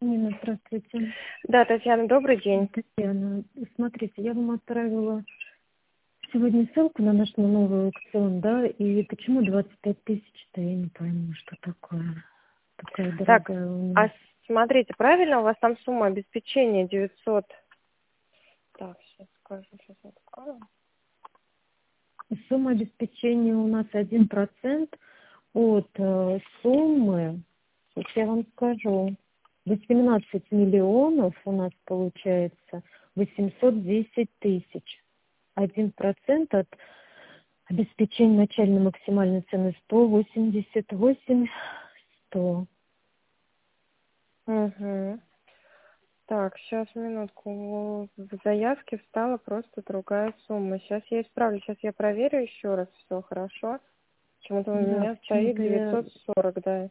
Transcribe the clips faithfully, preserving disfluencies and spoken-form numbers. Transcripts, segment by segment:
Нина, здравствуйте. Да, Татьяна, добрый день. Татьяна, смотрите, я вам отправила сегодня ссылку на наш новый аукцион, да, и почему двадцать пять тысяч-то, я не пойму, что такое. Такая Так, дорогая у а нас. смотрите, правильно у вас там сумма обеспечения девятьсот? Так, сейчас скажу, сейчас открою. Сумма обеспечения у нас один процент от э, суммы, сейчас я вам скажу, восемнадцать миллионов у нас получается восемьсот десять тысяч. Один процент от обеспечения начальной максимальной цены сто восемьдесят восемь сто. Угу. Так, сейчас, минутку. В заявке встала просто другая сумма. Сейчас я исправлю, сейчас я проверю еще раз, все хорошо. Почему-то у Да, меня стоит почему-то я девятьсот сорок, да.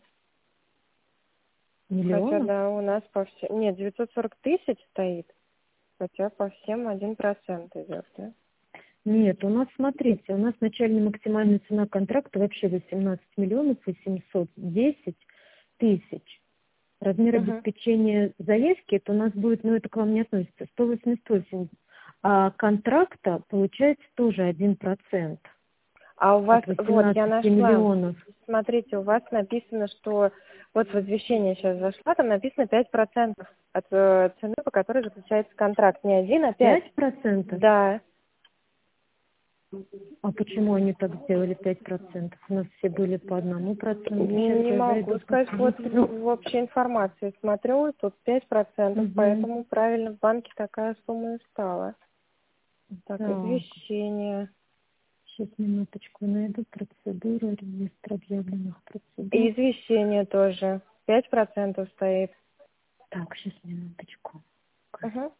Хотя, миллионов. да, у нас по всем... Нет, девятьсот сорок тысяч стоит, хотя по всем один процент идет, да? Нет, у нас, смотрите, у нас начальная максимальная цена контракта вообще восемнадцать миллионов восемьсот десять тысяч. Размер Угу. обеспечения заявки, это у нас будет, ну это к вам не относится, сто восемьдесят восемь. А контракта получается тоже один процент А у вас, от вот, я восемнадцати нашла. миллионов. Смотрите, у вас написано, что вот в извещение сейчас зашла, там написано пять процентов от э, цены, по которой заключается контракт. Не один, а пять. Пять процентов? Да. А почему они так сделали пять процентов? У нас все были по одному проценту. Сейчас Не я могу зайду, сказать, вот посмотрю. в, в общей информации смотрю, тут пять процентов, Угу. поэтому правильно в банке такая сумма и стала. Так, Так, извещение. сейчас минуточку найду процедуру, реестр объявленных И процедур. извещение тоже. Пять процентов стоит. Так, сейчас минуточку. Угу.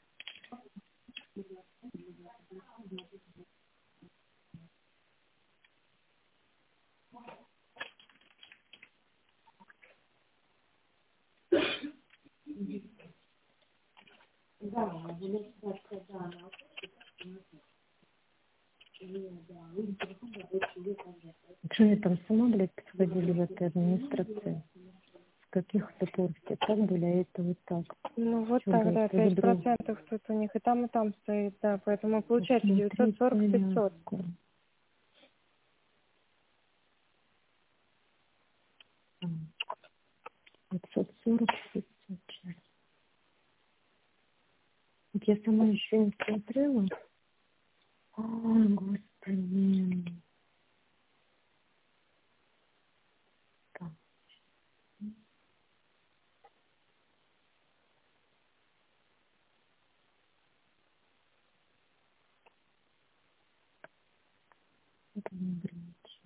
Что они там с ума, блядь, подходили в этой администрации? С каких-то пор все так были, а это вот так. Ну вот Что, так, блядь, да, тоже пять друг. процентов тут у них и там, и там стоит, да, поэтому получается девятьсот Посмотреть сорок пятьсот. порядку. пятьсот сорок пятьсот. Вот я сама еще не смотрела. Ой, господи. Так, это не ограничено.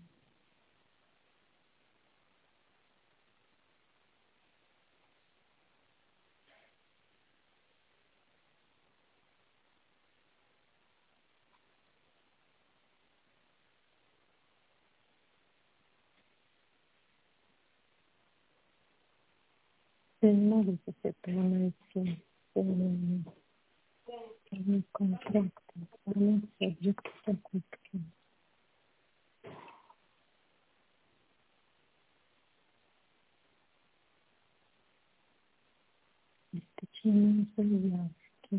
Я не могу здесь этого найти. Полный контракт, информация, объект покупки. Обеспечение заявки.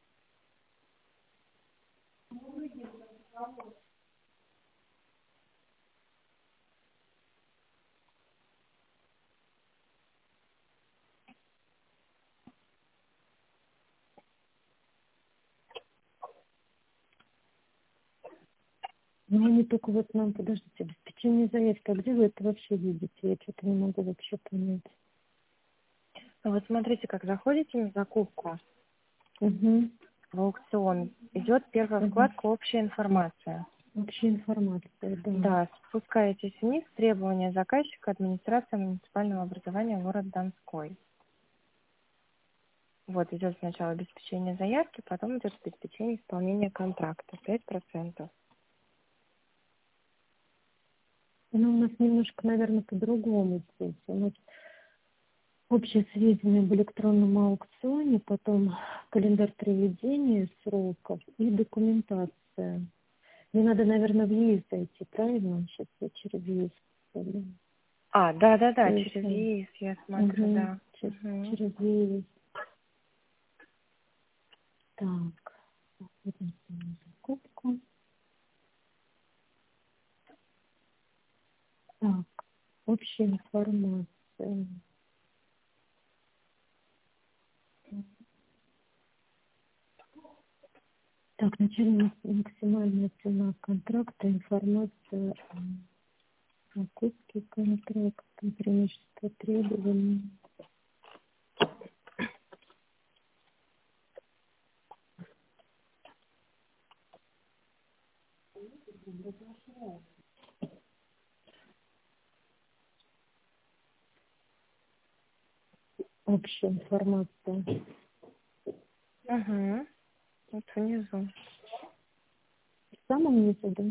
Ну, они только вот нам, подождите, обеспечение заявки. А где вы это вообще видите? Я что-то не могу вообще понять. Ну вот смотрите, как заходите на закупку Угу, в аукцион, идет первая угу. вкладка «Общая информация». Общая информация, да. Да, спускаетесь вниз, требования заказчика, администрация муниципального образования город Донской. Вот идет сначала обеспечение заявки, потом идет обеспечение исполнения контракта, пять процентов. Ну, у нас немножко, наверное, по-другому здесь. У нас общее сведения об электронном аукционе, потом календарь проведения сроков и документация. Мне надо, наверное, в ЕИС зайти, правильно? Сейчас я через ЕИС посмотрю. А, да-да-да, То есть, через э, ЕИС, я смотрю, мгм, да. че- Мгм. через ЕИС. Так, будем сделать закупку. Так, общая информация. Так, начальная максимальная цена контракта, информация о закупке контракта, преимущество требований. Общая информация. Угу. Вот внизу. В самом низу, да?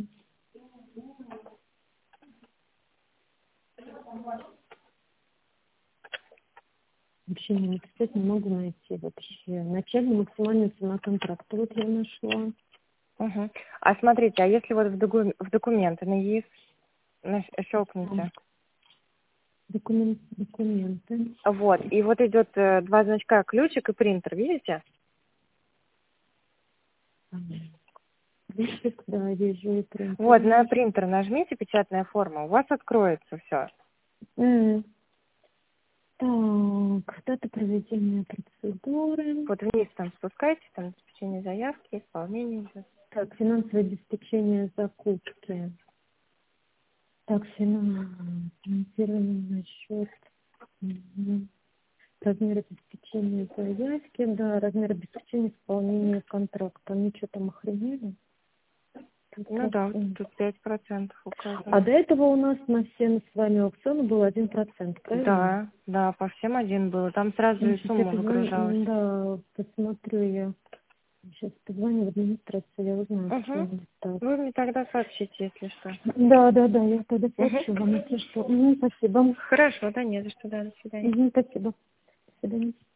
Вообще не написать не могу найти вообще. Начальная максимальная цена контракта. Вот я нашла. Угу. А смотрите, а если вот в, доку- в документы на ЕИС наш- щелкните, Документ, документы. вот, и вот идет э, два значка, ключик и принтер, видите? Ключик, да, вижу, и принтер Вот, на вижу. принтер нажмите, печатная форма, у вас откроется все. М. Так, дата проведения процедуры. Вот вниз там спускайтесь, там обеспечение заявки, исполнение идет. Так, финансовое обеспечение закупки. Так, финансирование на счет. Мгм. Размер обеспечения заявки, да, размер обеспечения исполнения контракта. Они что там охренели? Пять Ну да, вот процентов. тут пять процентов А указано. до этого у нас на все с вами аукционы был один процент, правильно? Да, да, по всем один был. Там сразу Ну, и сейчас я сумма позвоню, выгружалась. м, да, посмотрю я. Сейчас позвоню в администрацию, я узнаю, почему Угу. у нас так. Вы мне тогда сообщите, если что. Да, да, да, я тогда Угу. сообщу вам, если что. Мгм, спасибо. Хорошо, да не за что, да, до свидания. Мгм, спасибо. До свидания.